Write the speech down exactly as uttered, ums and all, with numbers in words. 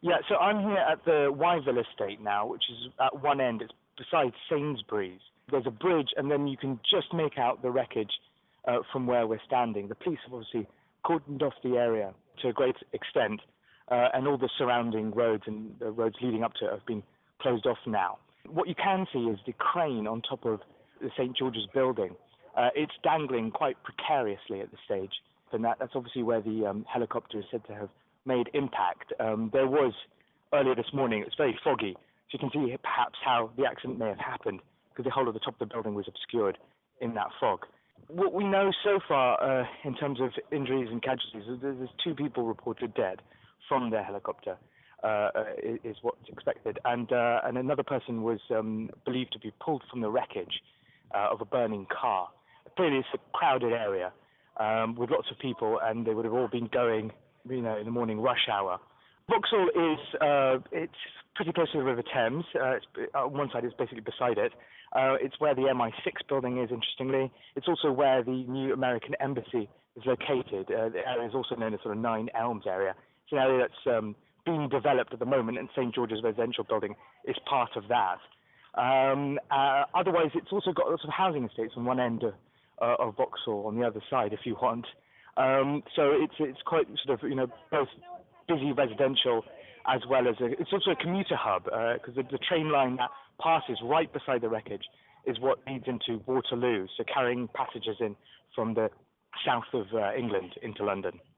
Yeah, so I'm here at the Wyville estate now, which is at one end. It's beside Sainsbury's. There's a bridge, and then you can just make out the wreckage uh, from where we're standing. The police have obviously cordoned off the area to a great extent, uh, and all the surrounding roads and the roads leading up to it have been closed off now. What you can see is the crane on top of the Saint George's building. Uh, it's dangling quite precariously at this stage, and that, that's obviously where the um, helicopter is said to have made impact. Um, there was, earlier this morning, it was very foggy, so you can see perhaps how the accident may have happened, because the whole of the top of the building was obscured in that fog. What we know so far uh, in terms of injuries and casualties is there's two people reported dead from the helicopter, uh, is what's expected, and uh, and another person was um, believed to be pulled from the wreckage uh, of a burning car. Clearly it's a crowded area um, with lots of people, and they would have all been going, you know, in the morning rush hour. Vauxhall is uh, it's pretty close to the River Thames. Uh, it's, on one side, it's basically beside it. Uh, it's where the M I six building is, interestingly. It's also where the new American embassy is located. Uh, the area is also known as sort of Nine Elms area. It's an area that's um, being developed at the moment, and Saint George's residential building is part of that. Um, uh, otherwise, it's also got lots of housing estates on one end of, uh, of Vauxhall, on the other side, if you want. Um, so it's it's quite sort of, you know, both busy residential as well as a, it's also a commuter hub, because uh, the, the train line that passes right beside the wreckage is what leads into Waterloo, so carrying passengers in from the south of uh, England into London.